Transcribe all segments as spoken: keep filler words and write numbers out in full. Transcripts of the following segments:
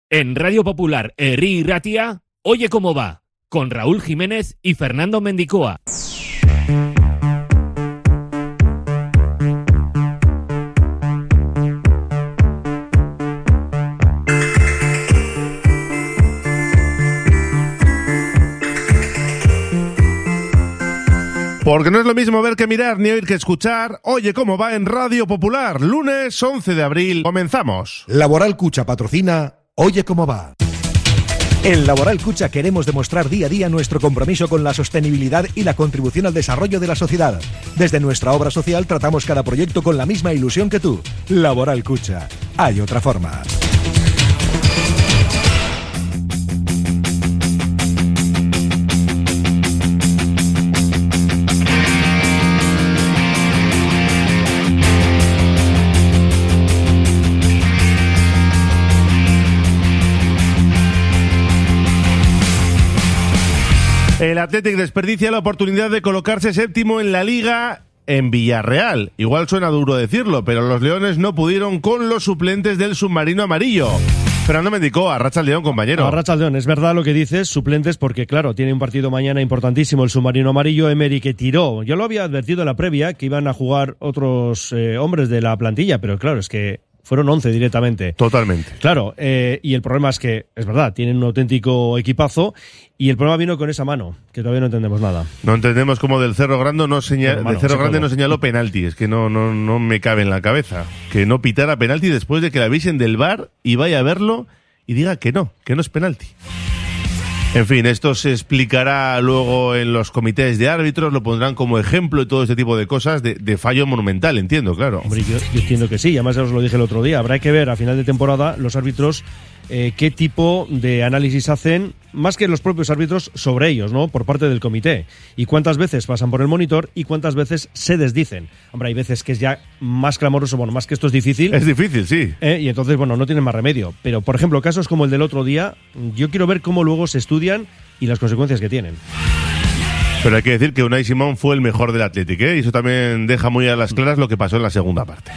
En Radio Popular, Herri y Ratia, Oye Cómo Va, con Raúl Jiménez y Fernando Mendicoa. Porque no es lo mismo ver que mirar ni oír que escuchar. Oye Cómo Va en Radio Popular, lunes once de abril. Comenzamos. Laboral Cucha patrocina Oye Cómo Va. En Laboral Cucha queremos demostrar día a día nuestro compromiso con la sostenibilidad y la contribución al desarrollo de la sociedad. Desde nuestra obra social tratamos cada proyecto con la misma ilusión que tú. Laboral Cucha. Hay otra forma. El Athletic desperdicia la oportunidad de colocarse séptimo en la Liga en Villarreal. Igual suena duro decirlo, pero los leones no pudieron con los suplentes del submarino amarillo. Fernando Mendicoa, Arratsaldeón, compañero. Arratsaldeón, es verdad lo que dices, suplentes, porque claro, tiene un partido mañana importantísimo el submarino amarillo. Emery que tiró, yo lo había advertido en la previa, que iban a jugar otros eh, hombres de la plantilla, pero claro, es que fueron once directamente. Totalmente. Claro, eh, y el problema es que, es verdad, tienen un auténtico equipazo y el problema vino con esa mano, que todavía no entendemos nada. No entendemos cómo del Cerro Grande no, señal, bueno, del Cerro Grande no señaló penalti, es que no, no, no me cabe en la cabeza. Que no pitara penalti después de que la avisen del V A R y vaya a verlo y diga que no, que no es penalti. En fin, esto se explicará luego en los comités de árbitros, lo pondrán como ejemplo y todo este tipo de cosas de, de fallo monumental, entiendo, claro. Hombre, yo, yo entiendo que sí, además ya os lo dije el otro día, habrá que ver a final de temporada los árbitros eh, qué tipo de análisis hacen, más que los propios árbitros, sobre ellos, ¿no? Por parte del comité. Y cuántas veces pasan por el monitor y cuántas veces se desdicen. Hombre, hay veces que es ya más clamoroso, bueno, más que esto es difícil. Es difícil, sí. Eh, y entonces, bueno, no tienen más remedio. Pero, por ejemplo, casos como el del otro día, yo quiero ver cómo luego se estudian y las consecuencias que tienen. Pero hay que decir que Unai Simón fue el mejor del Athletic, ¿eh? Y eso también deja muy a las claras lo que pasó en la segunda parte.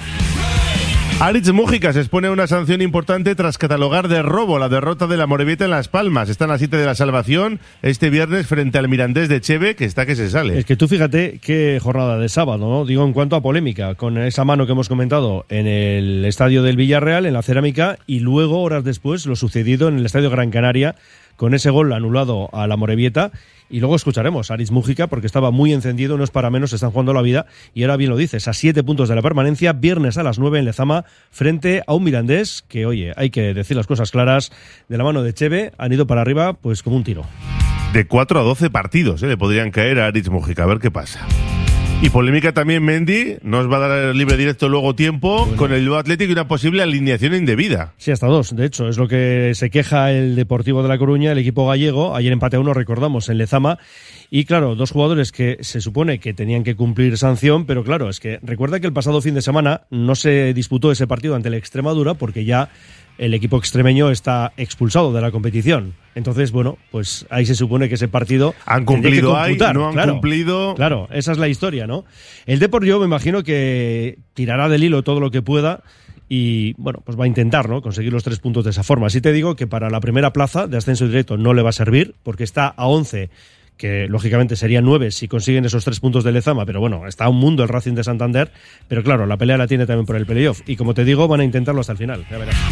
Aritz Mújica se expone a una sanción importante tras catalogar de robo la derrota de la Morevieta en Las Palmas. Están a siete de la salvación este viernes frente al Mirandés de Cheve, que está que se sale. Es que tú fíjate qué jornada de sábado, ¿no? Digo, en cuanto a polémica, con esa mano que hemos comentado en el estadio del Villarreal, en la Cerámica, y luego, horas después, lo sucedido en el estadio Gran Canaria, con ese gol anulado a la Morevieta. Y luego escucharemos a Aritz Mújica porque estaba muy encendido, no es para menos, se están jugando la vida y ahora bien lo dices, a siete puntos de la permanencia, viernes a las nueve en Lezama, frente a un Mirandés que, oye, hay que decir las cosas claras, de la mano de Cheve han ido para arriba pues como un tiro. De cuatro a doce partidos, ¿eh? Le podrían caer a Aritz Mújica, a ver qué pasa. Y polémica también, Mendy, nos va a dar el libre directo luego tiempo, bueno, con el Bilbao Athletic y una posible alineación indebida. Sí, hasta dos, de hecho, es lo que se queja el Deportivo de La Coruña, el equipo gallego, ayer empate a uno, recordamos, en Lezama, y claro, dos jugadores que se supone que tenían que cumplir sanción, pero claro, es que recuerda que el pasado fin de semana no se disputó ese partido ante el Extremadura porque ya el equipo extremeño está expulsado de la competición. Entonces, bueno, pues ahí se supone que ese partido han cumplido ahí, no han claro, cumplido. Claro, esa es la historia, ¿no? El Depor, yo me imagino que tirará del hilo todo lo que pueda y, bueno, pues va a intentar, ¿no?, conseguir los tres puntos de esa forma. Así te digo que para la primera plaza de ascenso directo no le va a servir porque está a once, que lógicamente serían nueve si consiguen esos tres puntos de Lezama, pero bueno, está a un mundo el Racing de Santander, pero claro, la pelea la tiene también por el playoff y como te digo, van a intentarlo hasta el final, ya verás.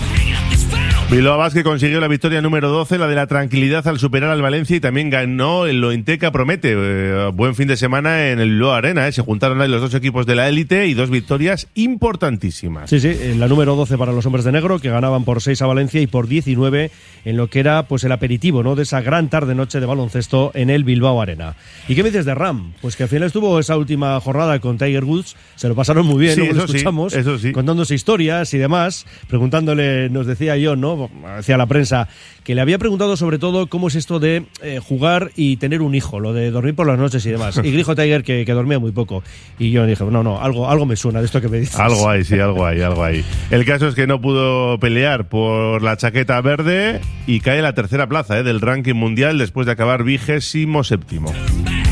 Bilbao Basket consiguió la victoria número doce, la de la tranquilidad al superar al Valencia y también ganó el Lointeca Promete. Eh, buen fin de semana en el Bilbao Arena, eh. Se juntaron ahí los dos equipos de la élite y dos victorias importantísimas. Sí, sí, la número doce para los hombres de negro que ganaban por seis a Valencia y por diecinueve en lo que era pues el aperitivo, ¿no?, de esa gran tarde-noche de baloncesto en el Bilbao Arena. ¿Y qué me dices de Ram? Pues que al final estuvo esa última jornada con Tiger Woods, se lo pasaron muy bien, sí, ¿no? Lo eso escuchamos, sí, eso sí, contándose historias y demás, preguntándole, nos decía yo, ¿no?, hacia la prensa, que le había preguntado sobre todo cómo es esto de eh, jugar y tener un hijo, lo de dormir por las noches y demás. Y dijo Tiger que, que dormía muy poco. Y yo dije, no, no, algo, algo me suena de esto que me dices. Algo hay, sí, algo hay, algo hay. El caso es que no pudo pelear por la chaqueta verde y cae en la tercera plaza eh, del ranking mundial después de acabar vigésimo séptimo.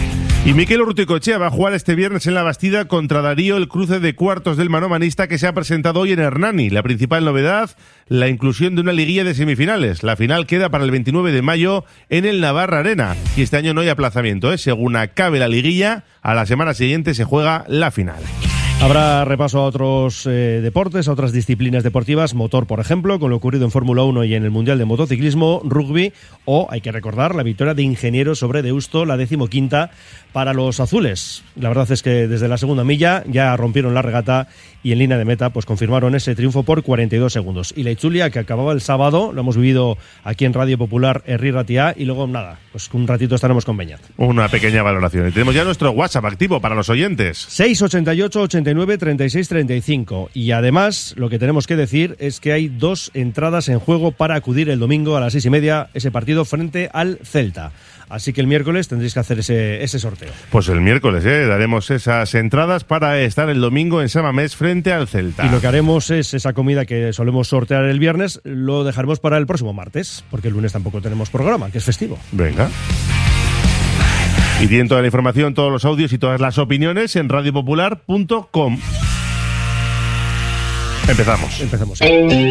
Y Mikel Urruticoechea va a jugar este viernes en La Bastida contra Darío el cruce de cuartos del manomanista que se ha presentado hoy en Hernani. La principal novedad, la inclusión de una liguilla de semifinales. La final queda para el veintinueve de mayo en el Navarra Arena. Y este año no hay aplazamiento, ¿eh? Según acabe la liguilla, a la semana siguiente se juega la final. Habrá repaso a otros eh, deportes, a otras disciplinas deportivas, motor por ejemplo, con lo ocurrido en Fórmula uno y en el Mundial de Motociclismo, rugby o, hay que recordar, la victoria de Ingenieros sobre Deusto, la decimoquinta para los azules. La verdad es que desde la segunda milla ya rompieron la regata y en línea de meta pues confirmaron ese triunfo por cuarenta y dos segundos. Y la Itzulia, que acababa el sábado, lo hemos vivido aquí en Radio Popular, Herri Ratia, y luego nada, pues un ratito estaremos con Beñat. Una pequeña valoración. Y tenemos ya nuestro WhatsApp activo para los oyentes. seis ochenta y ocho, ochenta y nueve, treinta y seis, treinta y cinco. Y además, lo que tenemos que decir es que hay dos entradas en juego para acudir el domingo a las seis y media, ese partido frente al Celta. Así que el miércoles tendréis que hacer ese, ese sorteo. Pues el miércoles, ¿eh? Daremos esas entradas para estar el domingo en San Mamés frente al Celta. Y lo que haremos es esa comida que solemos sortear el viernes, lo dejaremos para el próximo martes, porque el lunes tampoco tenemos programa, que es festivo. Venga. Y tienen toda la información, todos los audios y todas las opiniones en radio popular punto com. Empezamos. Empezamos.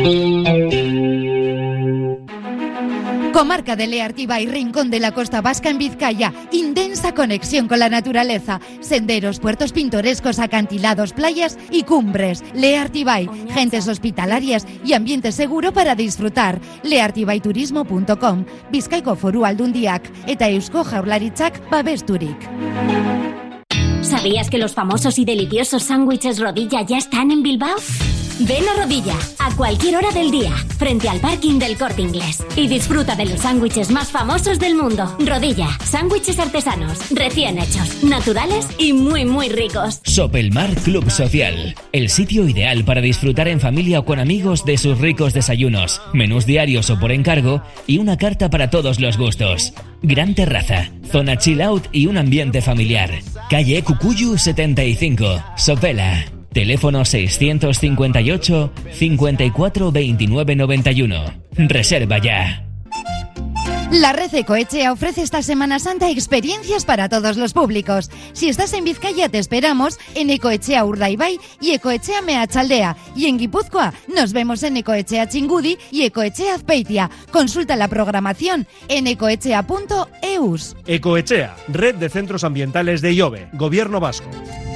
Comarca de Leartiba y Rincón de la Costa Vasca en Vizcaya. Intensa conexión con la naturaleza. Senderos, puertos pintorescos, acantilados, playas y cumbres. Leartibay, gentes hospitalarias y ambiente seguro para disfrutar. leartibayturismo punto com. Bizkaiko Foru Aldundiak eta Eusko Jaurlaritzak babesturik. ¿Sabías que los famosos y deliciosos sándwiches Rodilla ya están en Bilbao? Ven a Rodilla, a cualquier hora del día, frente al parking del Corte Inglés. Y disfruta de los sándwiches más famosos del mundo. Rodilla, sándwiches artesanos, recién hechos, naturales y muy muy ricos. Sopelmar Club Social, el sitio ideal para disfrutar en familia o con amigos de sus ricos desayunos, menús diarios o por encargo y una carta para todos los gustos. Gran terraza, zona chill out y un ambiente familiar. Calle Cucuyu setenta y cinco, Sopela. Teléfono seiscientos cincuenta y ocho, cincuenta y cuatro, veintinueve, noventa y uno. Reserva ya. La Red Ecoetxea ofrece esta Semana Santa experiencias para todos los públicos. Si estás en Vizcaya te esperamos en Ecoetxea Urdaibai y Ecoetxea Meatzaldea. Y en Guipúzcoa nos vemos en Ecoetxea Chingudi y Ecoetxea Azpeitia. Consulta la programación en ecoetxea punto eus. Ecoetxea, Red de Centros Ambientales de IOBE, Gobierno Vasco.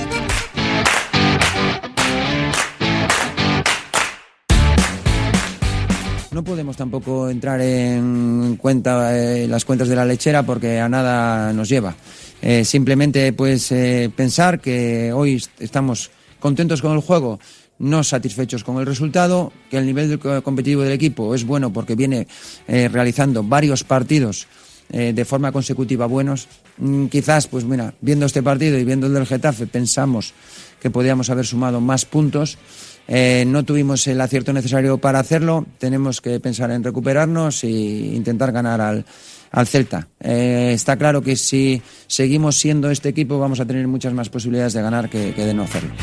No podemos tampoco entrar en cuenta eh, las cuentas de la lechera porque a nada nos lleva. Eh, simplemente pues eh, pensar que hoy estamos contentos con el juego, no satisfechos con el resultado, que el nivel del competitivo del equipo es bueno porque viene eh, realizando varios partidos eh, de forma consecutiva buenos. Mm, quizás, pues mira, viendo este partido y viendo el del Getafe, pensamos que podíamos haber sumado más puntos. Eh, no tuvimos el acierto necesario para hacerlo, tenemos que pensar en recuperarnos e intentar ganar al, al Celta. Eh, está claro que si seguimos siendo este equipo vamos a tener muchas más posibilidades de ganar que, que de no hacerlo.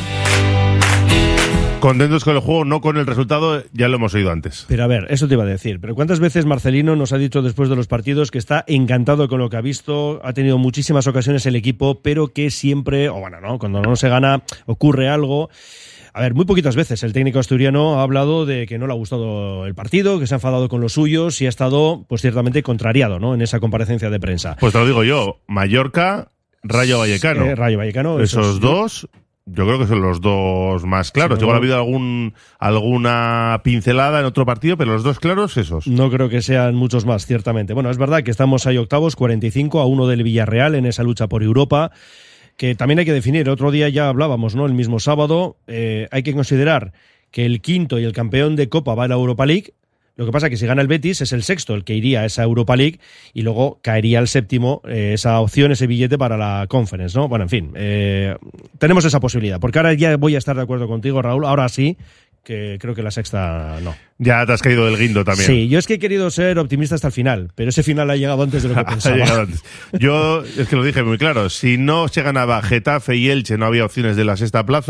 Contentos con el juego, no con el resultado, ya lo hemos oído antes. Pero a ver, eso te iba a decir. Pero ¿cuántas veces Marcelino nos ha dicho después de los partidos que está encantado con lo que ha visto? Ha tenido muchísimas ocasiones el equipo, pero que siempre, o bueno, no, cuando no se gana ocurre algo. A ver, muy poquitas veces el técnico asturiano ha hablado de que no le ha gustado el partido, que se ha enfadado con los suyos y ha estado, pues ciertamente, contrariado, ¿no?, en esa comparecencia de prensa. Pues te lo digo yo, Mallorca, Rayo Vallecano. Eh, Rayo Vallecano. Esos, esos dos, yo creo que son los dos más claros. Sí, no, igual ha habido algún, alguna pincelada en otro partido, pero los dos claros, esos. No creo que sean muchos más, ciertamente. Bueno, es verdad que estamos ahí octavos, cuarenta y cinco a uno del Villarreal en esa lucha por Europa, que también hay que definir. El otro día ya hablábamos, ¿no?, el mismo sábado, eh, hay que considerar que el quinto y el campeón de Copa va a la Europa League. Lo que pasa es que si gana el Betis es el sexto el que iría a esa Europa League y luego caería el séptimo eh, esa opción, ese billete para la Conference, ¿no? Bueno, en fin, eh, tenemos esa posibilidad, porque ahora ya voy a estar de acuerdo contigo, Raúl, ahora sí, que creo que la sexta no. Ya te has caído del guindo también. Sí, yo es que he querido ser optimista hasta el final, pero ese final ha llegado antes de lo que pensaba. Ha llegado antes. Yo es que lo dije muy claro, si no se ganaba Getafe y Elche no había opciones de la sexta plaza,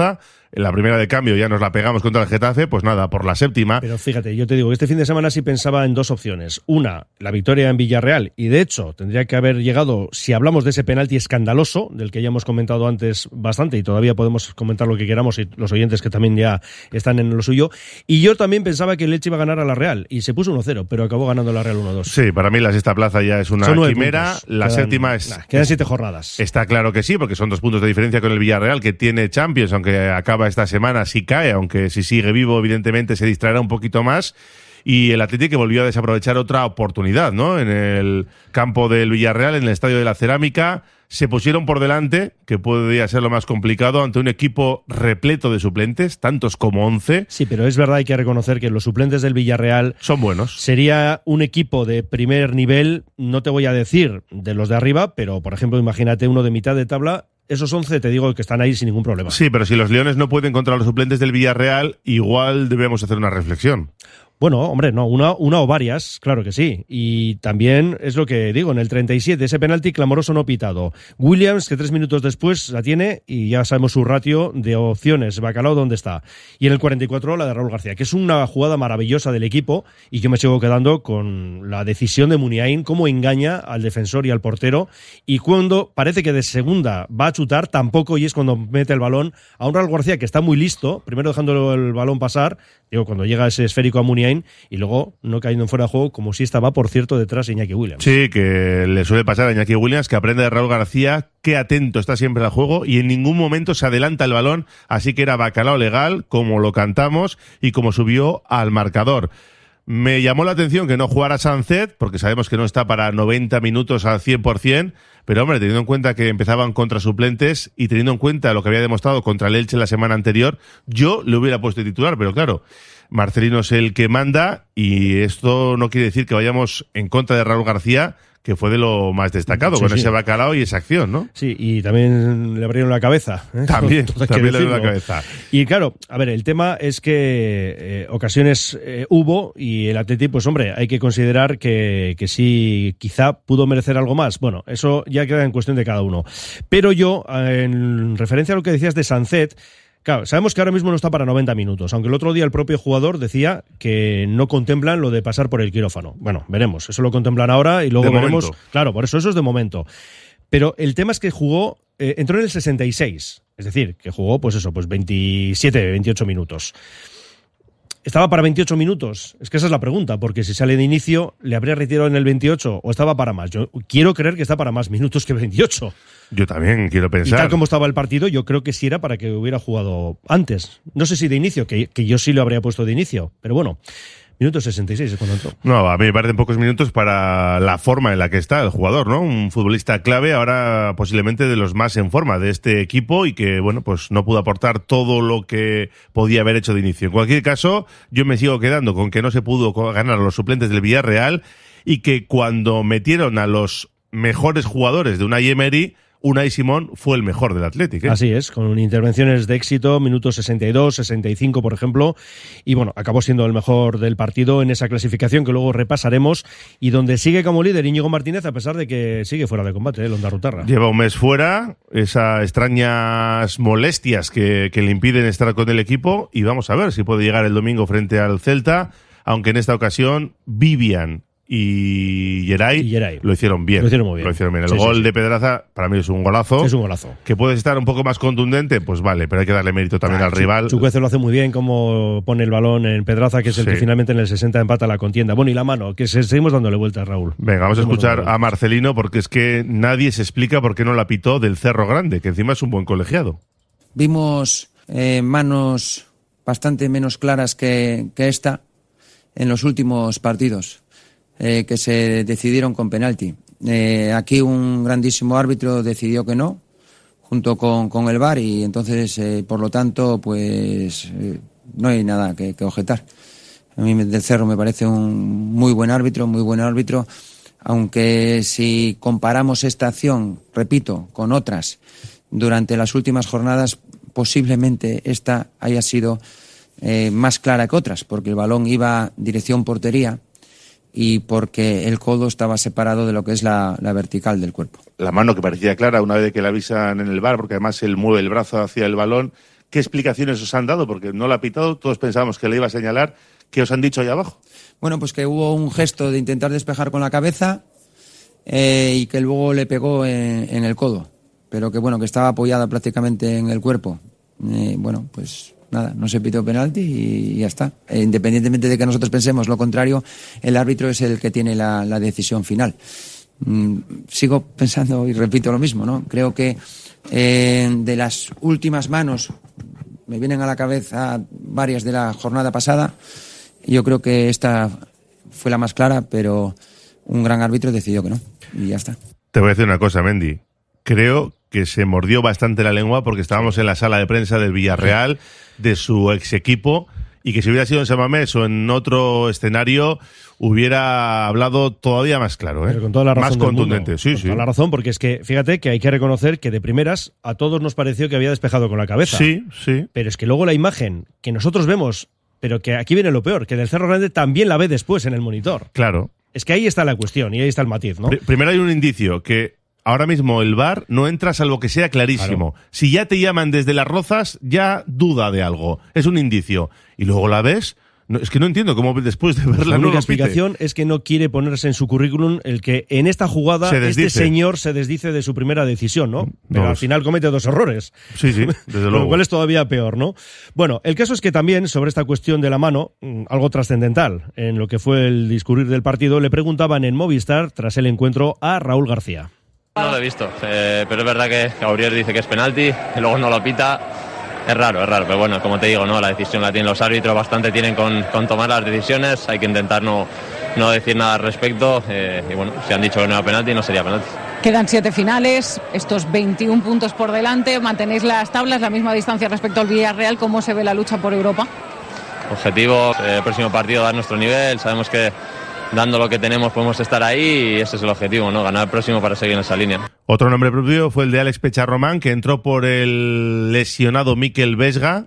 En la primera de cambio ya nos la pegamos contra el Getafe, pues nada, por la séptima. Pero fíjate, yo te digo, este fin de semana sí pensaba en dos opciones. Una, la victoria en Villarreal, y de hecho tendría que haber llegado, si hablamos de ese penalti escandaloso, del que ya hemos comentado antes bastante, y todavía podemos comentar lo que queramos, y los oyentes que también ya están en lo suyo. Y yo también pensaba que el Elche iba a ganar a la Real, y se puso uno cero, pero acabó ganando la Real uno dos. Sí, para mí la sexta plaza ya es una quimera, puntos. la quedan, séptima es... Nah, quedan siete jornadas. Está claro que sí, porque son dos puntos de diferencia con el Villarreal, que tiene Champions, aunque acaba esta semana, si cae, aunque si sigue vivo, evidentemente se distraerá un poquito más. Y el Atlético que volvió a desaprovechar otra oportunidad, ¿no? En el campo del Villarreal, en el Estadio de la Cerámica, se pusieron por delante, que podría ser lo más complicado, ante un equipo repleto de suplentes, tantos como once. Sí, pero es verdad, hay que reconocer que los suplentes del Villarreal son buenos. Sería un equipo de primer nivel, no te voy a decir de los de arriba, pero por ejemplo, imagínate uno de mitad de tabla. Esos once te digo que están ahí sin ningún problema. Sí, pero si los Leones no pueden contra los suplentes del Villarreal, igual debemos hacer una reflexión. Bueno, hombre, no, una, una o varias, claro que sí. Y también es lo que digo, en el treinta y siete, ese penalti clamoroso no pitado. Williams, que tres minutos después la tiene y ya sabemos su ratio de opciones. Bacalao, ¿dónde está? Y en el cuarenta y cuatro, la de Raúl García, que es una jugada maravillosa del equipo, y yo me sigo quedando con la decisión de Muniain, cómo engaña al defensor y al portero, y cuando parece que de segunda va a chutar, tampoco, y es cuando mete el balón a un Raúl García que está muy listo, primero dejando el balón pasar, digo, cuando llega ese esférico a Muniain, y luego no cayendo en fuera de juego, como si estaba, por cierto, detrás de Iñaki Williams. Sí, que le suele pasar a Iñaki Williams, que aprende de Raúl García, que atento está siempre al juego y en ningún momento se adelanta el balón, así que era bacalao legal, como lo cantamos y como subió al marcador. Me llamó la atención que no jugara Sancet, porque sabemos que no está para noventa minutos al cien por ciento, pero hombre, teniendo en cuenta que empezaban contra suplentes y teniendo en cuenta lo que había demostrado contra el Elche la semana anterior, yo le hubiera puesto titular, pero claro, Marcelino es el que manda y esto no quiere decir que vayamos en contra de Raúl García, que fue de lo más destacado, sí, con sí. ese bacalao y esa acción, ¿no? Sí, y también le abrieron la cabeza. ¿eh? También, también le abrieron la cabeza. Y claro, a ver, el tema es que eh, ocasiones eh, hubo y el Atleti, pues hombre, hay que considerar que, que sí, quizá pudo merecer algo más. Bueno, eso ya queda en cuestión de cada uno. Pero yo, en referencia a lo que decías de Sancet, claro, sabemos que ahora mismo no está para noventa minutos, aunque el otro día el propio jugador decía que no contemplan lo de pasar por el quirófano. Bueno, veremos, eso lo contemplan ahora y luego de veremos. Momento. Claro, por eso eso es de momento. Pero el tema es que jugó, eh, entró en el sesenta y seis, es decir, que jugó, pues eso, pues veintisiete, veintiocho minutos. ¿Estaba para veintiocho minutos? Es que esa es la pregunta, porque si sale de inicio, ¿le habría retirado en el veintiocho o estaba para más? Yo quiero creer que está para más minutos que veintiocho. Yo también quiero pensar. Y tal como estaba el partido, yo creo que sí era para que hubiera jugado antes. No sé si de inicio, que, que yo sí lo habría puesto de inicio, pero bueno. Minuto sesenta y seis es cuando entró. No, a mí me parecen pocos minutos para la forma en la que está el jugador, ¿no? Un futbolista clave, ahora posiblemente de los más en forma de este equipo y que, bueno, pues no pudo aportar todo lo que podía haber hecho de inicio. En cualquier caso, yo me sigo quedando con que no se pudo ganar a los suplentes del Villarreal y que cuando metieron a los mejores jugadores de Unai Emery, Unai Simón fue el mejor del Athletic, ¿eh? Así es, con intervenciones de éxito, minutos sesenta y dos, sesenta y cinco, por ejemplo, y bueno, acabó siendo el mejor del partido en esa clasificación que luego repasaremos y donde sigue como líder Íñigo Martínez a pesar de que sigue fuera de combate, ¿eh? Ondarrutarra. Lleva un mes fuera, esas extrañas molestias que, que le impiden estar con el equipo y vamos a ver si puede llegar el domingo frente al Celta, aunque en esta ocasión Vivian y Geray, y Geray lo hicieron bien. Lo hicieron muy bien. Lo hicieron bien. El sí, gol sí, sí. de Pedraza para mí es un golazo. Es un golazo. Que puede estar un poco más contundente, pues vale, pero hay que darle mérito también ah, al rival. Chukwueze lo hace muy bien, como pone el balón en Pedraza, que es el sí. que finalmente en el sesenta empata la contienda. Bueno, y la mano, que se, seguimos dándole vueltas, Raúl. Venga, vamos seguimos a escuchar a Marcelino, porque es que nadie se explica por qué no la pitó del Cerro Grande, que encima es un buen colegiado. Vimos eh, manos bastante menos claras que, que esta en los últimos partidos. Eh, que se decidieron con penalti. Eh, aquí un grandísimo árbitro decidió que no, junto con, con el V A R, y entonces, eh, por lo tanto, pues eh, no hay nada que, que objetar. A mí del Cerro me parece un muy buen árbitro, muy buen árbitro, aunque si comparamos esta acción, repito, con otras, durante las últimas jornadas, posiblemente esta haya sido eh, más clara que otras, porque el balón iba dirección portería, y porque el codo estaba separado de lo que es la, la vertical del cuerpo. La mano que parecía clara una vez que la avisan en el V A R, porque además él mueve el brazo hacia el balón, ¿Qué explicaciones os han dado? Porque no lo ha pitado, todos pensábamos que le iba a señalar. ¿Qué os han dicho ahí abajo? Bueno, pues que hubo un gesto de intentar despejar con la cabeza eh, y que luego le pegó en, en el codo, pero que bueno, que estaba apoyada prácticamente en el cuerpo. Eh, bueno, pues nada, no se pitó penalti y ya está. Eh, independientemente de que nosotros pensemos lo contrario, el árbitro es el que tiene la, la decisión final. Mm, sigo pensando y repito lo mismo, ¿no? Creo que eh, de las últimas manos me vienen a la cabeza varias de la jornada pasada. Yo creo que esta fue la más clara, pero un gran árbitro decidió que no, y ya está. Te voy a decir una cosa, Mendy. Creo que se mordió bastante la lengua porque estábamos en la sala de prensa del Villarreal, de su ex equipo, y que si hubiera sido en San Mamés o en otro escenario, hubiera hablado todavía más claro, ¿eh? Pero con toda la razón más contundente. Sí, con sí. toda la razón, porque es que, fíjate que hay que reconocer que de primeras a todos nos pareció que había despejado con la cabeza. Sí, sí. Pero es que luego la imagen que nosotros vemos, pero que aquí viene lo peor, que del Cerro Grande también la ve después en el monitor. Claro. Es que ahí está la cuestión y ahí está el matiz, ¿no? Pr- primero hay un indicio que ahora mismo el V A R no entra salvo que sea clarísimo. Claro. Si ya te llaman desde Las Rozas, ya duda de algo. Es un indicio. Y luego la ves. No, es que no entiendo cómo después de verla la no única lo explicación pite. Es que no quiere ponerse en su currículum el que en esta jugada este señor se desdice de su primera decisión, ¿no? Pero no, al final comete dos errores. Sí, sí, desde luego. Lo cual es todavía peor, ¿no? Bueno, el caso es que también sobre esta cuestión de la mano, algo trascendental en lo que fue el discurrir del partido, le preguntaban en Movistar tras el encuentro a Raúl García. No lo he visto, eh, pero es verdad que Gabriel dice que es penalti, y luego no lo pita. Es raro, es raro, pero bueno, como te digo, no, la decisión la tienen los árbitros, bastante tienen con, con tomar las decisiones, hay que intentar no, no decir nada al respecto, eh, y bueno, si han dicho que no era penalti, no sería penalti. Quedan siete finales, estos veintiún puntos por delante, mantenéis las tablas, la misma distancia respecto al Villarreal. ¿Cómo se ve la lucha por Europa? Objetivo, eh, el próximo partido dar nuestro nivel, sabemos que dando lo que tenemos podemos estar ahí y ese es el objetivo, ¿no? Ganar el próximo para seguir en esa línea. Otro nombre propio fue el de Alex Pecharromán, que entró por el lesionado Mikel Vesga,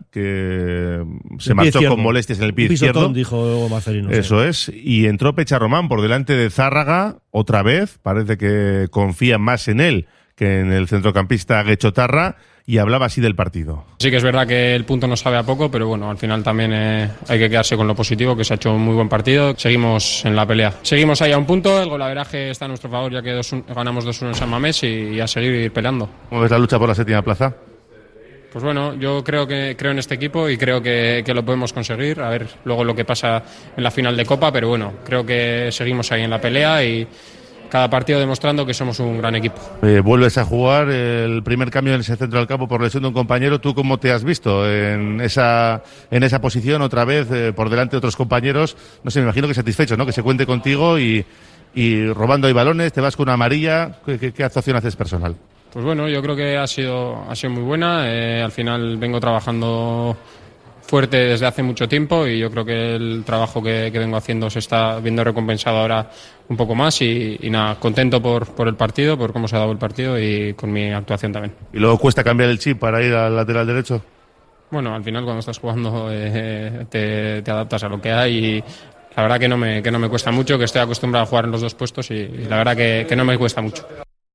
que se el marchó izquierdo. con molestias en el pie Un pisotón, izquierdo. dijo Marcelino. Eso sí. es. Y entró Pecharromán por delante de Zárraga otra vez. Parece que confía más en él que en el centrocampista Guechotarra. Y hablaba así del partido. Sí que es verdad que el punto nos sabe a poco, pero bueno, al final también eh, hay que quedarse con lo positivo, que se ha hecho un muy buen partido. Seguimos en la pelea. Seguimos ahí a un punto, el golaveraje está a nuestro favor, ya que dos, ganamos dos uno en San Mamés y, y a seguir peleando. ¿Cómo ves la lucha por la séptima plaza? Pues bueno, yo creo que creo en este equipo y creo que, que lo podemos conseguir. A ver luego lo que pasa en la final de Copa, pero bueno, creo que seguimos ahí en la pelea y cada partido demostrando que somos un gran equipo. Eh, vuelves a jugar el primer cambio en ese centro del campo por lesión de un compañero. ¿Tú cómo te has visto en esa en esa posición otra vez eh, por delante de otros compañeros? No sé, me imagino que satisfecho, ¿no? Que se cuente contigo y, y robando ahí balones, te vas con una amarilla. ¿Qué, qué, qué actuación haces personal? Pues bueno, yo creo que ha sido, ha sido muy buena. Eh, al final vengo trabajando fuerte desde hace mucho tiempo y yo creo que el trabajo que, que vengo haciendo se está viendo recompensado ahora un poco más y, y nada, contento por, por el partido, por cómo se ha dado el partido y con mi actuación también. ¿Y luego cuesta cambiar el chip para ir al lateral derecho? Bueno, al final cuando estás jugando eh, te, te adaptas a lo que hay y la verdad que no me, que no me cuesta mucho, que estoy acostumbrado a jugar en los dos puestos y, y la verdad que, que no me cuesta mucho.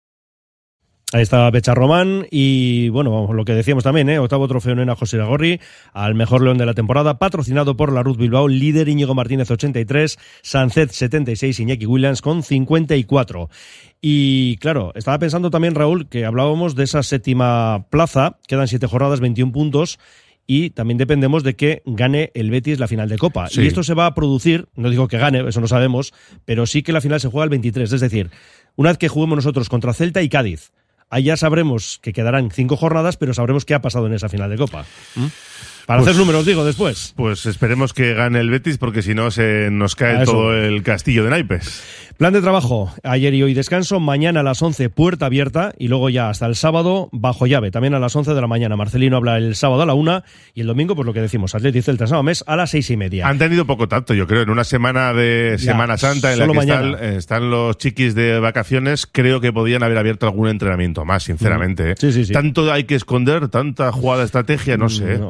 Ahí está Pecharromán y, bueno, vamos, lo que decíamos también, ¿eh? Octavo trofeo Nena José Iragorri, al mejor león de la temporada, patrocinado por la Ruth Bilbao, líder Íñigo Martínez ochenta y tres, Sánchez setenta y seis, Iñaki Williams con cincuenta y cuatro. Y claro, estaba pensando también, Raúl, que hablábamos de esa séptima plaza, quedan siete jornadas, veintiún puntos, y también dependemos de que gane el Betis la final de Copa. Sí. Y esto se va a producir, no digo que gane, eso no sabemos, pero sí que la final se juega el veintitrés, es decir, una vez que juguemos nosotros contra Celta y Cádiz, ahí ya sabremos que quedarán cinco jornadas, pero sabremos qué ha pasado en esa final de Copa. ¿Mm? Para pues, hacer números, digo, después. Pues esperemos que gane el Betis, porque si no se nos cae todo el castillo de naipes. Plan de trabajo, ayer y hoy descanso, mañana a las once puerta abierta y luego ya hasta el sábado bajo llave, también a las once de la mañana. Marcelino habla el sábado a la una y el domingo, pues lo que decimos, Atleti Celta San Mamés a las seis y media. Han tenido poco tacto, yo creo, en una semana de ya, Semana Santa en la que están, están los chiquis de vacaciones, creo que podían haber abierto algún entrenamiento más, sinceramente. ¿eh? Sí, sí, sí. Tanto hay que esconder, tanta jugada estrategia, no sé. No, a mí me da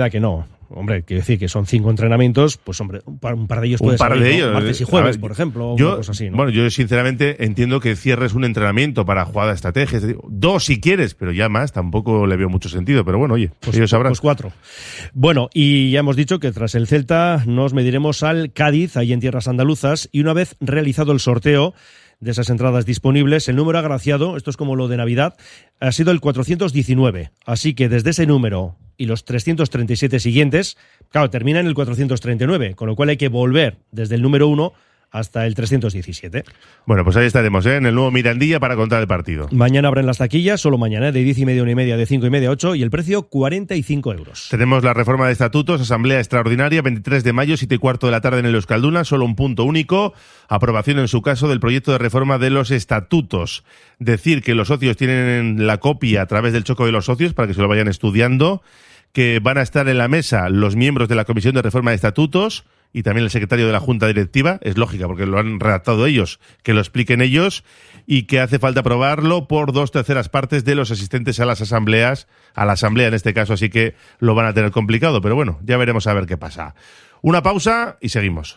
queda que no. Hombre, quiero decir que son cinco entrenamientos, pues hombre, un par, un par de ellos puede un par salir, de ¿no? ellos, martes y jueves, ver, por ejemplo, yo, o una cosa así, ¿no? Bueno, yo sinceramente entiendo que cierres un entrenamiento para jugada de estrategia, dos si quieres, pero ya más tampoco le veo mucho sentido, pero bueno, oye, pues, ellos sabrán. Pues cuatro. Bueno, y ya hemos dicho que tras el Celta nos mediremos al Cádiz, ahí en tierras andaluzas, y una vez realizado el sorteo de esas entradas disponibles, el número agraciado, esto es como lo de Navidad, ha sido el cuatrocientos diecinueve. Así que desde ese número y los trescientos treinta y siete siguientes, claro, termina en el cuatrocientos treinta y nueve, con lo cual hay que volver desde el número uno hasta el trescientos diecisiete. Bueno, pues ahí estaremos, ¿eh? En el nuevo Mirandilla para contar el partido. Mañana abren las taquillas, solo mañana, de diez y media, una y media, de cinco y media a ocho, y el precio cuarenta y cinco euros. Tenemos la reforma de estatutos, asamblea extraordinaria, veintitrés de mayo, siete y cuarto de la tarde en el Euskalduna, solo un punto único, aprobación en su caso del proyecto de reforma de los estatutos. Decir que los socios tienen la copia a través del choco de los socios para que se lo vayan estudiando, que van a estar en la mesa los miembros de la Comisión de Reforma de Estatutos y también el secretario de la Junta Directiva, es lógica porque lo han redactado ellos, que lo expliquen ellos, y que hace falta aprobarlo por dos terceras partes de los asistentes a las asambleas, a la asamblea en este caso, así que lo van a tener complicado, pero bueno, ya veremos a ver qué pasa. Una pausa y seguimos.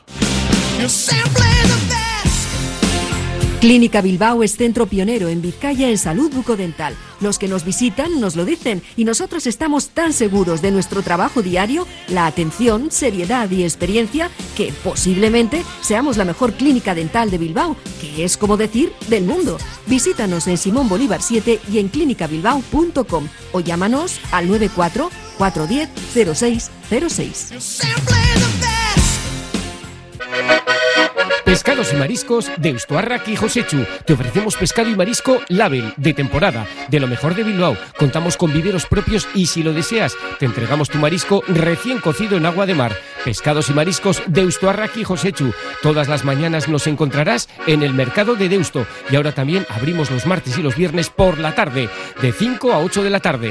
Clínica Bilbao es centro pionero en Vizcaya en salud bucodental. Los que nos visitan nos lo dicen y nosotros estamos tan seguros de nuestro trabajo diario, la atención, seriedad y experiencia, que posiblemente seamos la mejor clínica dental de Bilbao, que es como decir del mundo. Visítanos en Simón Bolívar siete y en clínica bilbao punto com o llámanos al nueve cuatro cuatro uno cero cero seis cero seis. Pescados y mariscos de Ustuarrak y Josechu. Te ofrecemos pescado y marisco Label, de temporada, de lo mejor de Bilbao. Contamos con viveros propios y si lo deseas, te entregamos tu marisco recién cocido en agua de mar. Pescados y mariscos de Ustuarrak y Josechu. Todas las mañanas nos encontrarás en el mercado de Deusto. Y ahora también abrimos los martes y los viernes por la tarde, de cinco a ocho de la tarde.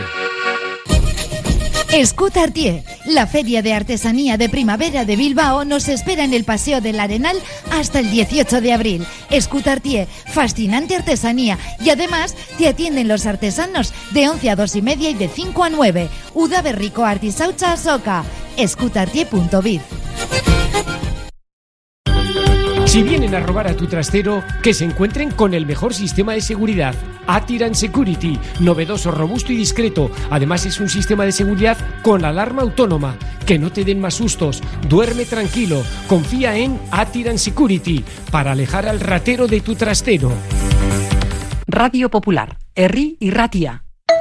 Escutartier, la feria de artesanía de primavera de Bilbao, nos espera en el Paseo del Arenal hasta el dieciocho de abril. Escutartier, fascinante artesanía, y además te atienden los artesanos de once a dos y media y de cinco a nueve. Udaberriko artisautza azoka. escutartier punto biz. Si vienen a robar a tu trastero, que se encuentren con el mejor sistema de seguridad. Atiran Security, novedoso, robusto y discreto. Además es un sistema de seguridad con alarma autónoma. Que no te den más sustos. Duerme tranquilo. Confía en Atiran Security para alejar al ratero de tu trastero. Radio Popular, Herri y Ratia.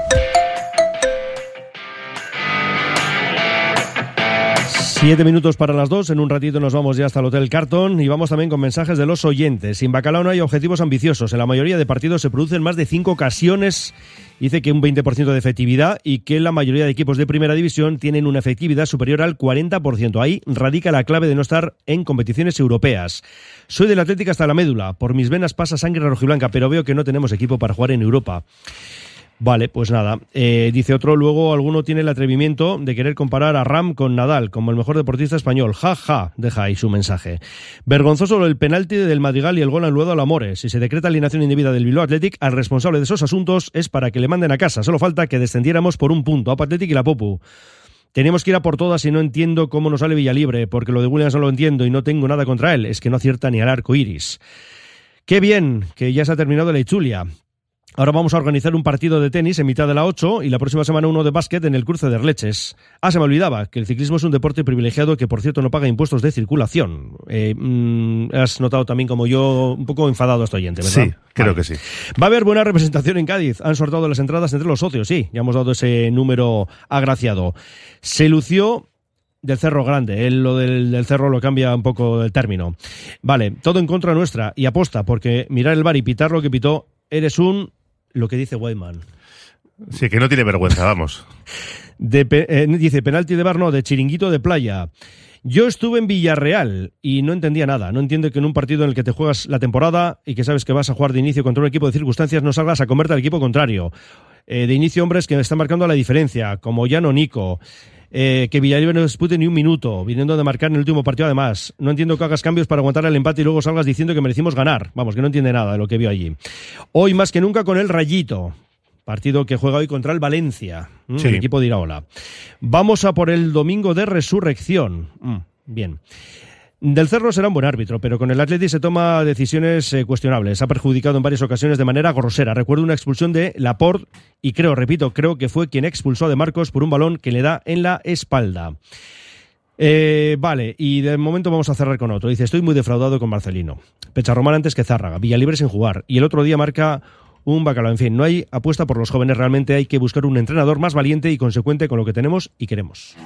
Siete minutos para las dos, en un ratito nos vamos ya hasta el Hotel Carton y vamos también con mensajes de los oyentes. Sin Bacalao no hay objetivos ambiciosos, en la mayoría de partidos se producen más de cinco ocasiones, dice que un veinte por ciento de efectividad y que la mayoría de equipos de primera división tienen una efectividad superior al cuarenta por ciento. Ahí radica la clave de no estar en competiciones europeas. Soy del Atlético hasta la médula, por mis venas pasa sangre rojiblanca, pero veo que no tenemos equipo para jugar en Europa. Vale, pues nada, eh, dice otro, luego alguno tiene el atrevimiento de querer comparar a Ram con Nadal, como el mejor deportista español, ja, ja, deja ahí su mensaje. Vergonzoso el penalti del Madrigal y el gol anulado al Amores. Si se decreta alineación indebida del Bilbao Athletic, al responsable de esos asuntos es para que le manden a casa, solo falta que descendiéramos por un punto, a Athletic y la Popu. Teníamos que ir a por todas y no entiendo cómo nos sale Villalibre, porque lo de Williams no lo entiendo y no tengo nada contra él, es que no acierta ni al arco iris. Qué bien, que ya se ha terminado la Itzulia. Ahora vamos a organizar un partido de tenis en mitad de la ocho y la próxima semana uno de básquet en el cruce de Erleches. Ah, se me olvidaba que el ciclismo es un deporte privilegiado que, por cierto, no paga impuestos de circulación. Eh, mmm, has notado también como yo un poco enfadado a este oyente, ¿verdad? Sí, creo vale. que sí. Va a haber buena representación en Cádiz. Han sorteado las entradas entre los socios, sí. Ya hemos dado ese número agraciado. Se lució del Cerro Grande. Él lo del, del Cerro lo cambia un poco el término. Vale, todo en contra nuestra y aposta, porque mirar el bar y pitar lo que pitó, eres un... lo que dice Weidman. Sí, que no tiene vergüenza, vamos. De, eh, dice, penalti de bar no, de chiringuito de playa. Yo estuve en Villarreal y no entendía nada. No entiendo que en un partido en el que te juegas la temporada y que sabes que vas a jugar de inicio contra un equipo de circunstancias no salgas a comerte al equipo contrario. Eh, de inicio hombres que están marcando la diferencia, como Jan o Nico. Eh, que Villalibre no dispute ni un minuto, viniendo de marcar en el último partido además. No entiendo que hagas cambios para aguantar el empate y luego salgas diciendo que merecimos ganar. Vamos, que no entiende nada de lo que vio allí. Hoy más que nunca con el rayito. partido que juega hoy contra el Valencia, mm, sí. el equipo de Iraola. Vamos a por el domingo de resurrección. Mm, bien. Del Cerro será un buen árbitro, pero con el Atleti se toma decisiones eh, cuestionables. Ha perjudicado en varias ocasiones de manera grosera. Recuerdo una expulsión de Laporte y creo, repito, creo que fue quien expulsó a De Marcos por un balón que le da en la espalda. Eh, vale, y de momento vamos a cerrar con otro. Dice, estoy muy defraudado con Marcelino. Pecharromán antes que Zárraga, Villalibre sin jugar. Y el otro día marca un bacalao. En fin, no hay apuesta por los jóvenes. Realmente hay que buscar un entrenador más valiente y consecuente con lo que tenemos y queremos.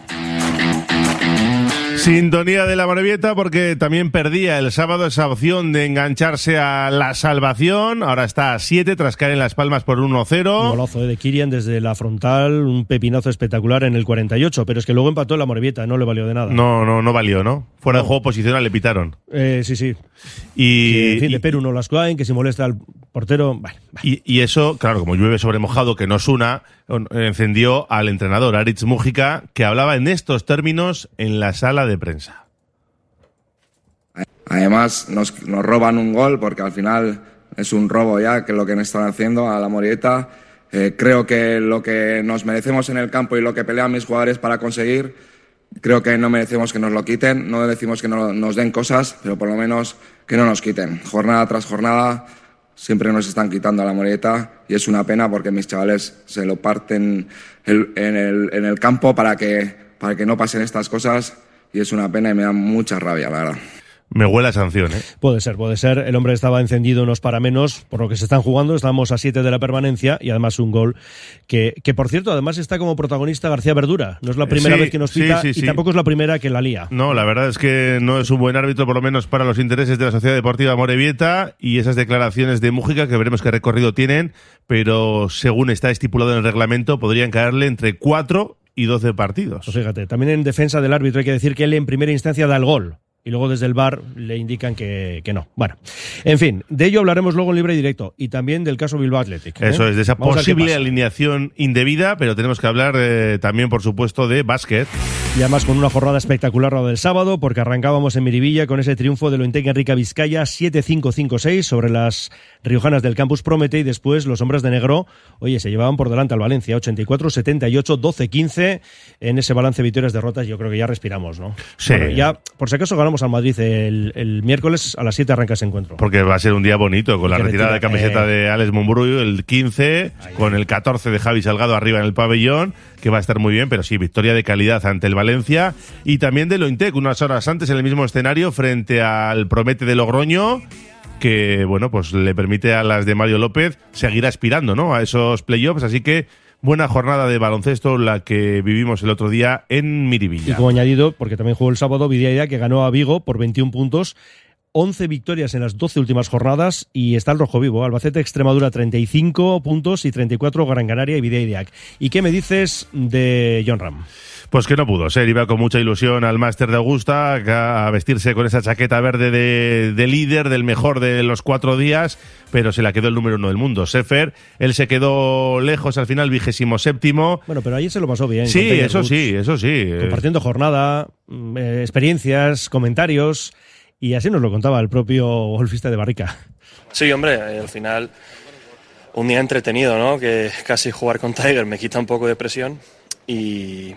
Sintonía de la Morevieta, porque también perdía el sábado esa opción de engancharse a la salvación. Ahora está a siete tras caer en Las Palmas por uno cero. Un golazo de Kirian desde la frontal, un pepinazo espectacular en el cuarenta y ocho, pero es que luego empató la Morevieta, no le valió de nada. No, no, no valió, ¿no? Fuera no. de juego posicional le pitaron. Eh, sí, sí. Y, que, en fin, y, de Perú no las caen, que si molesta al portero... Vale, vale. Y, y eso, claro, como llueve sobre mojado, que no suna, encendió al entrenador Aritz Mújica, que hablaba en estos términos en la sala de prensa. Además, nos, nos roban un gol, porque al final es un robo ya, que es lo que nos están haciendo a la Morevieta. Eh, creo que lo que nos merecemos en el campo y lo que pelean mis jugadores para conseguir, creo que no merecemos que nos lo quiten. No decimos que no, nos den cosas, pero por lo menos que no nos quiten. Jornada tras jornada siempre nos están quitando a la Morevieta y es una pena, porque mis chavales se lo parten el, en, el, en el campo para que, para que no pasen estas cosas, y es una pena y me da mucha rabia, la verdad. Me huele a sanción, ¿eh? Puede ser, puede ser. El hombre estaba encendido unos para menos por lo que se están jugando. Estamos a siete de la permanencia y además un gol que, que por cierto, además está como protagonista García Verdura. No es la primera sí, vez que nos pita sí, sí, y sí. tampoco es la primera que la lía. No, la verdad es que no es un buen árbitro, por lo menos para los intereses de la Sociedad Deportiva Morevieta, y esas declaraciones de Mújica, que veremos qué recorrido tienen, pero según está estipulado en el reglamento, podrían caerle entre cuatro y doce partidos. Pues fíjate, también en defensa del árbitro hay que decir que él en primera instancia da el gol. Y luego desde el V A R le indican que, que no. Bueno, en fin, de ello hablaremos luego en libre y directo. Y también del caso Bilbao Athletic, ¿eh? Eso es, de esa Vamos posible alineación indebida, pero tenemos que hablar eh, también, por supuesto, de básquet. Y además con una jornada espectacular la del sábado, porque arrancábamos en Miribilla con ese triunfo del Ointec Enrique Vizcaya siete cinco cinco seis sobre las riojanas del Campus Promete, y después los hombres de negro, oye, se llevaban por delante al Valencia, ochenta y cuatro setenta y ocho, doce quince en ese balance victorias-derrotas. Yo creo que ya respiramos, ¿no? Sí. Bueno, ya, por si acaso, ganamos al Madrid el, el miércoles a las siete arranca ese encuentro. Porque va a ser un día bonito, con la retirada retira, de camiseta eh... de Alex Mumbrú el quince, ahí, con el catorce de Javi Salgado arriba en el pabellón, que va a estar muy bien, pero sí, victoria de calidad ante el Valencia, y también del Ointec, unas horas antes en el mismo escenario frente al Promete de Logroño, que, bueno, pues le permite a las de Mario López seguir aspirando, ¿no?, a esos playoffs, así que buena jornada de baloncesto la que vivimos el otro día en Miribilla. Y como añadido, porque también jugó el sábado, Vidiaia, que ganó a Vigo por veintiún puntos, once victorias en las doce últimas jornadas, y está el rojo vivo. Albacete Extremadura treinta y cinco puntos y treinta y cuatro Gran Canaria y Vidiaia. ¿Y qué me dices de Jon Ram? Pues que no pudo ser, iba con mucha ilusión al Máster de Augusta a vestirse con esa chaqueta verde de, de líder, del mejor de los cuatro días, pero se la quedó el número uno del mundo, Sefer. Él se quedó lejos al final, vigésimo séptimo. Bueno, pero ayer se lo pasó bien. Sí, eso sí, eso sí. Compartiendo jornada, eh, experiencias, comentarios, y así nos lo contaba el propio golfista de Barrica. Sí, hombre, al final un día entretenido, ¿no? Que casi jugar con Tiger me quita un poco de presión y...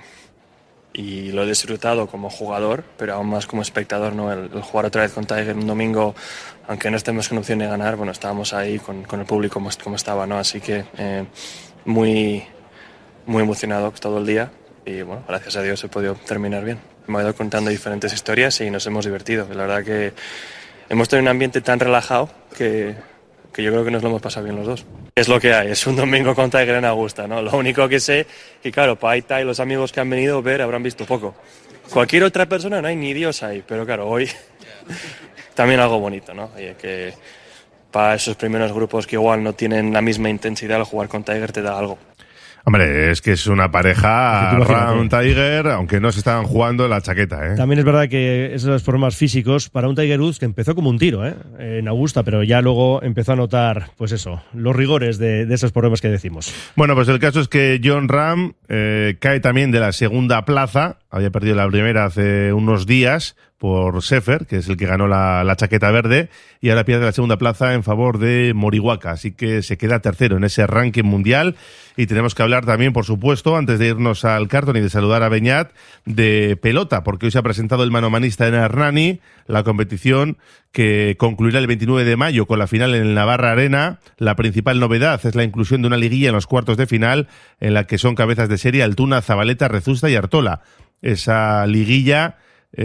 y lo he disfrutado como jugador, pero aún más como espectador, ¿no? El, el jugar otra vez con Tiger un domingo, aunque no estemos con opción de ganar, bueno, estábamos ahí con, con el público como, como estaba, ¿no? Así que eh, muy, muy emocionado todo el día, y bueno, gracias a Dios he podido terminar bien. Me he ido contando diferentes historias y nos hemos divertido. La verdad que hemos tenido un ambiente tan relajado que, que yo creo que nos lo hemos pasado bien los dos. Es lo que hay, es un domingo con Tiger en Augusta, ¿no? Lo único que sé, que claro, Paita y los amigos que han venido a ver habrán visto poco. Cualquier otra persona no hay ni Dios ahí, pero claro, hoy también algo bonito, ¿no? Oye, que para esos primeros grupos que igual no tienen la misma intensidad, al jugar con Tiger te da algo. Hombre, es que es una pareja Ram Tiger, aunque no se estaban jugando la chaqueta, ¿eh? También es verdad que esos problemas físicos para un Tiger Woods que empezó como un tiro, ¿eh? En Augusta, pero ya luego empezó a notar, pues eso, los rigores de, de esos problemas que decimos. Bueno, pues el caso es que Jon Ram eh, cae también de la segunda plaza había perdido la primera hace unos días por Sefer, que es el que ganó la, la chaqueta verde, y ahora pierde la segunda plaza en favor de Morihuaca, así que se queda tercero en ese ranking mundial. Y tenemos que hablar también, por supuesto, antes de irnos al cartón y de saludar a Beñat, de pelota, porque hoy se ha presentado el manomanista en Hernani, la competición que concluirá el veintinueve de mayo con la final en el Navarra Arena. La principal novedad es la inclusión de una liguilla en los cuartos de final, en la que son cabezas de serie Altuna, Zabaleta, Rezusta y Artola. Esa liguilla,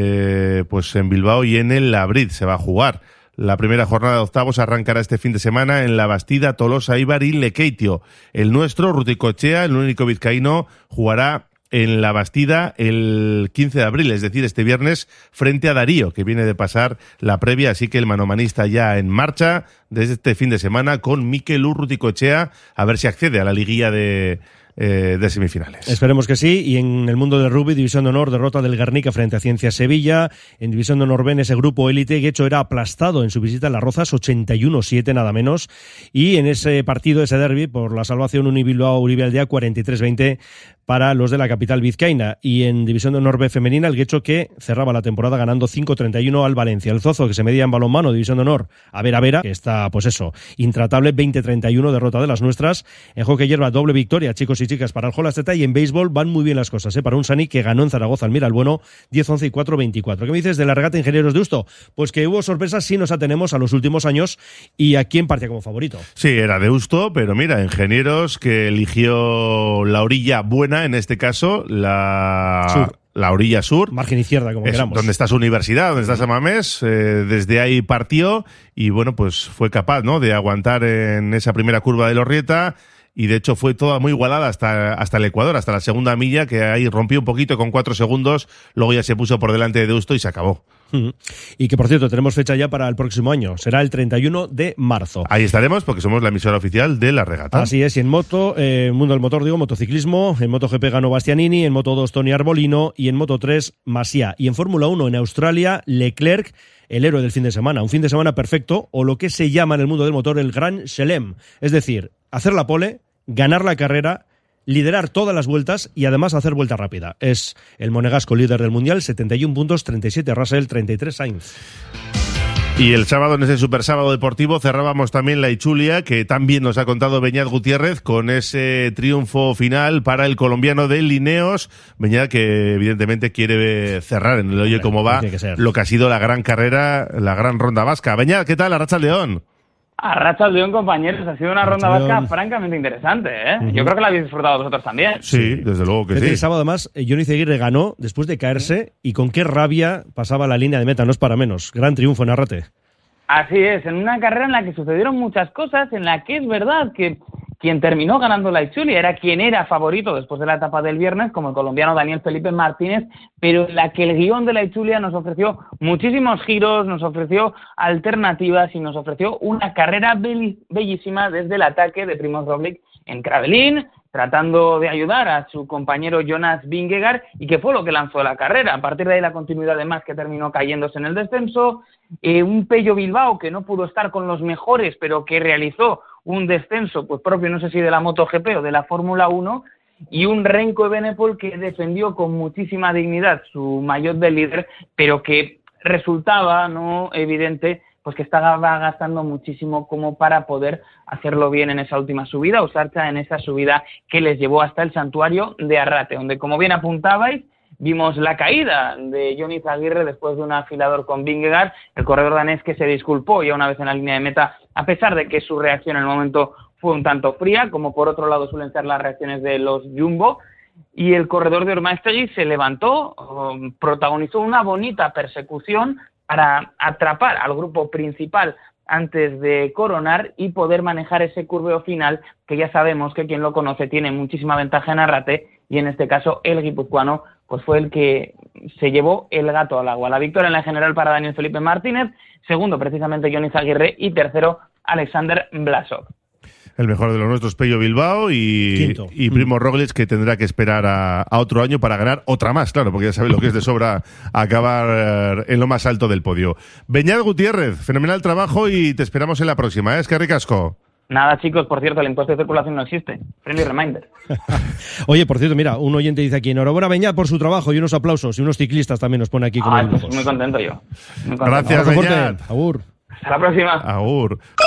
eh, pues en Bilbao y en el Labrit se va a jugar. La primera jornada de octavos arrancará este fin de semana en La Bastida, Tolosa, Ibar y Lekeitio. El nuestro, Ruticochea, el único vizcaíno, jugará en La Bastida el quince de abril, es decir, este viernes, frente a Darío, que viene de pasar la previa, así que el manomanista ya en marcha desde este fin de semana con Mikel Urruticochea, a ver si accede a la liguilla de... Eh, de semifinales. Esperemos que sí. Y en el mundo del rugby, División de Honor, derrota del Guernica frente a Ciencia Sevilla. En División de Honor B, en ese grupo élite, Guecho era aplastado en su visita a Las Rozas, ochenta y uno siete nada menos. Y en ese partido, ese derbi, por la salvación, Unibilbao Uribe Aldea, cuarenta y tres veinte para los de la capital vizcaína. Y en División de Honor B femenina, el Guecho que cerraba la temporada ganando cinco treinta y uno al Valencia. El Zozo, que se medía en balonmano, División de Honor, a Vera Vera, que está, pues eso, intratable, veinte treinta y uno, derrota de las nuestras. En hockey hierba, doble victoria, chicos y chicas, para el Jolasteta. Y en béisbol van muy bien las cosas, ¿eh? Para un Sani que ganó en Zaragoza al Mira el Bueno, diez once y cuatro veinticuatro. ¿Qué me dices de la regata Ingenieros de Deusto? Pues que hubo sorpresas, sí nos atenemos a los últimos años. ¿Y a quién partía como favorito? Sí, era Deusto, pero mira, Ingenieros que eligió la orilla buena, en este caso, la... Sur. La orilla sur. Margen izquierda, como es queramos. Donde está su universidad, donde está Samamés. Eh, desde ahí partió y, bueno, pues fue capaz, ¿no?, de aguantar en esa primera curva de Lorrieta. Y de hecho fue toda muy igualada hasta, hasta el Ecuador, hasta la segunda milla, que ahí rompió un poquito con cuatro segundos. Luego ya se puso por delante de Deusto y se acabó. Uh-huh. Y que, por cierto, tenemos fecha ya para el próximo año. Será el treinta y uno de marzo. Ahí estaremos porque somos la emisora oficial de la regata. Así es. Y en moto, eh, Mundo del Motor, digo, motociclismo. En MotoGP ganó Bastianini, en Moto dos Tony Arbolino y en Moto tres Masia. Y en Fórmula uno en Australia, Leclerc, el héroe del fin de semana. Un fin de semana perfecto, o lo que se llama en el mundo del motor el Gran Chelem. Es decir, hacer la pole, ganar la carrera, liderar todas las vueltas y además hacer vuelta rápida. Es el monegasco líder del Mundial, setenta y uno puntos, treinta y siete Russell, treinta y tres Sainz. Y el sábado, en ese super sábado deportivo, cerrábamos también la Ichulia, que también nos ha contado Beñat Gutiérrez, con ese triunfo final para el colombiano de Lineos. Beñat, que evidentemente quiere cerrar en el Oye Cómo Va que lo que ha sido la gran carrera, la gran ronda vasca. Beñat, ¿qué tal? Arratsaldeón. Arratsaldeón, compañeros. Ha sido una ronda vasca francamente interesante, ¿eh? Uh-huh. Yo creo que la habéis disfrutado vosotros también. Sí, desde luego que Desde sí. El sábado, además, Johnny Ceguirre ganó después de caerse y con qué rabia pasaba la línea de meta, no es para menos. Gran triunfo en Arrate. Así es, en una carrera en la que sucedieron muchas cosas, en la que es verdad que quien terminó ganando la Ichulia era quien era favorito después de la etapa del viernes, como el colombiano Daniel Felipe Martínez, pero en la que el guión de la Ichulia nos ofreció muchísimos giros, nos ofreció alternativas y nos ofreció una carrera bellísima desde el ataque de Primož Roglič en Kravelin, tratando de ayudar a su compañero Jonas Vingegaard, y que fue lo que lanzó la carrera. A partir de ahí la continuidad de Mas, que terminó cayéndose en el descenso, eh, un Pello Bilbao que no pudo estar con los mejores, pero que realizó un descenso pues propio, no sé si de la MotoGP o de la Fórmula uno, y un Renko Evenepoel que defendió con muchísima dignidad su maillot de líder, pero que resultaba no evidente pues que estaba gastando muchísimo como para poder hacerlo bien en esa última subida, o Sarcha en esa subida que les llevó hasta el santuario de Arrate, donde, como bien apuntabais, vimos la caída de Johnny Zaguirre después de un afilador con Vingegaard, el corredor danés que se disculpó ya una vez en la línea de meta, a pesar de que su reacción en el momento fue un tanto fría, como por otro lado suelen ser las reacciones de los Jumbo, y el corredor de Ormaestegui se levantó, um, protagonizó una bonita persecución para atrapar al grupo principal antes de coronar y poder manejar ese curveo final, que ya sabemos que quien lo conoce tiene muchísima ventaja en Arrate, y en este caso el guipuzcoano pues fue el que se llevó el gato al agua. La victoria en la general para Daniel Felipe Martínez, segundo precisamente Johnny Zaguirre y tercero Alexander Blasov. El mejor de los nuestros, Pello Bilbao, y, y Primož Roglič, que tendrá que esperar a, a otro año para ganar otra más, claro, porque ya sabe lo que es de sobra acabar en lo más alto del podio. Beñat Gutiérrez, fenomenal trabajo y te esperamos en la próxima, ¿eh? Es que ricasco. Nada, chicos, por cierto, el impuesto de circulación no existe. Friendly reminder. Oye, por cierto, mira, un oyente dice aquí, enhorabuena Beñat por su trabajo y unos aplausos, y unos ciclistas también nos pone aquí como Ay, dibujos. pues muy contento yo. Muy contento. Gracias, Beñat. Agur. Hasta la próxima. Agur.